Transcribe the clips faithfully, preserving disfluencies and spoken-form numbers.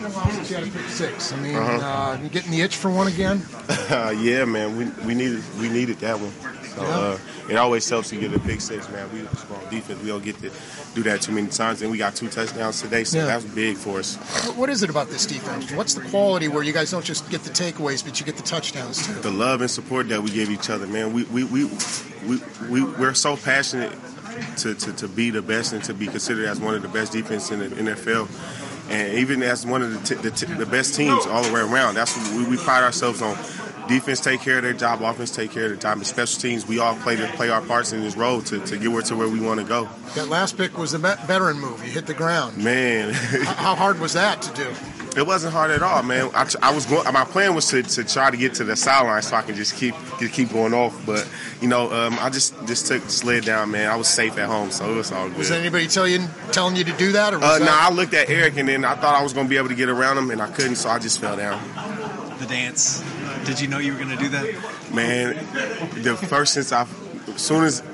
been a while since you had a pick six. I mean, Uh-huh. uh, you getting the itch for one again? Uh, yeah, man, we we needed we needed that one. So Yeah. uh, it always helps to get a big six, man. We strong defense. We don't get to do that too many times, and we got two touchdowns today, so Yeah. that's big for us. What- What is it about this defense? What's the quality where you guys don't just get the takeaways, but you get the touchdowns too? The love and support that we give each other, man. We we we we, we we're so passionate to, to, to be the best and to be considered as one of the best defenses in the N F L. And even as one of the, t- the, t- the best teams all the way around. That's what we, we pride ourselves on. Defense take care of their job, offense take care of their job. And special teams, we all play to play our parts in this role to, to get where to where we want to go. That last pick was a vet- veteran move. You hit the ground. Man, H- How hard was that to do? it wasn't hard at all, man. I, I was going. My plan was to, to try to get to the sideline so I can just keep keep going off. But you know, um, I just just took the sled down, man. I was safe at home, so it was all good. Was anybody tell you, telling you to do that? Or was Uh, that- no, I looked at Eric and then I thought I was going to be able to get around him, and I couldn't, so I just fell down. The dance. Did you know you were going to do that? Man, the first since I, as soon as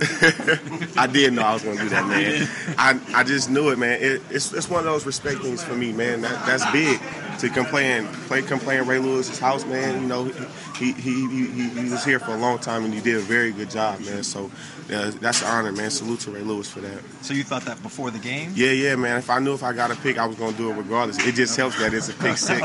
I did know I was going to do that, man. I I just knew it, man. It, it's it's one of those respect things for me, man. That that's big to come play and play come play in Ray Lewis's house, man. You know, he he, he he he was here for a long time and he did a very good job, man. So uh, that's an honor, man. Salute to Ray Lewis for that. So you thought that before the game? Yeah, yeah, man. If I knew if I got a pick, I was going to do it regardless. It just helps that it's a pick six.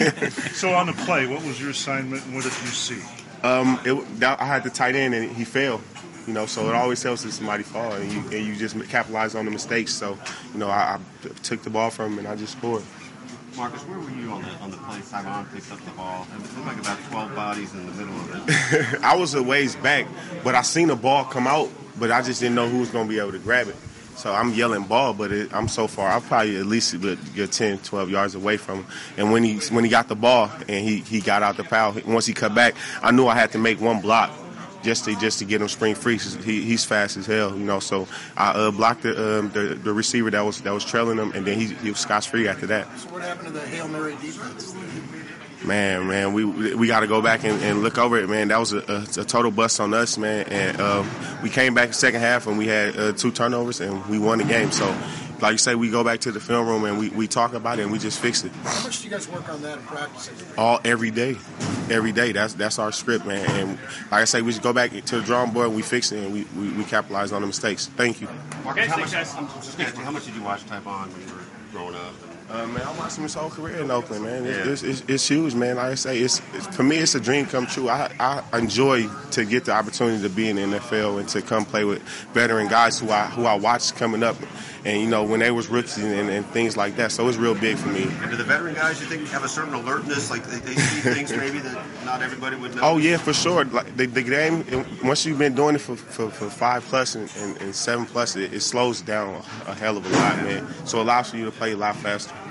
So on the play, what was your assignment and what did you see? Um, it, that, I had the tight end and he fell, you know. So it always helps if somebody fall and you and you just capitalize on the mistakes. So, you know, I, I took the ball from him and I just scored. Marcus, where were you on the on the play? Simon picked up the ball. It looked like about twelve bodies in the middle of it. I was a ways back, but I seen the ball come out, but I just didn't know who was going to be able to grab it. So I'm yelling ball, but it, I'm so far. I'm probably at least a good, good ten, twelve yards away from him. And when he when he got the ball and he, he got out the foul, once he cut back, I knew I had to make one block just to just to get him spring free. He, he's fast as hell, you know. So I uh, blocked the, um, the the receiver that was that was trailing him, and then he, he was scotch free after that. So what happened to the Hail Mary defense? Man, man, we we got to go back and, and look over it, man. That was a, a, a total bust on us, man. And um, we came back the second half and we had uh, two turnovers and we won the game. So, like you say, we go back to the film room and we, we talk about it and we just fix it. How much do you guys work on that in practice? All every day, every day. That's that's our script, man. And like I say, we just go back to the drawing board and we fix it and we, we, we capitalize on the mistakes. Thank you. Marcus, how much, I'm just gonna ask you, how much did you watch Tyvon when you were growing up? Uh, man, I watched him his whole career in Oakland, man. It's, it's, it's, it's huge, man. Like I say, it's, it's for me, it's a dream come true. I, I enjoy to get the opportunity to be in the N F L and to come play with veteran guys who I who I watched coming up, and you know when they was rookies and, and things like that. So it's real big for me. And do the veteran guys, you think, have a certain alertness, like they, they see things maybe that not everybody would know? Oh yeah, for sure. Like the, the game, once you've been doing it for, for, for five plus and, and, and seven plus, it, it slows down a hell of a lot, man. So it allows you to play a lot faster.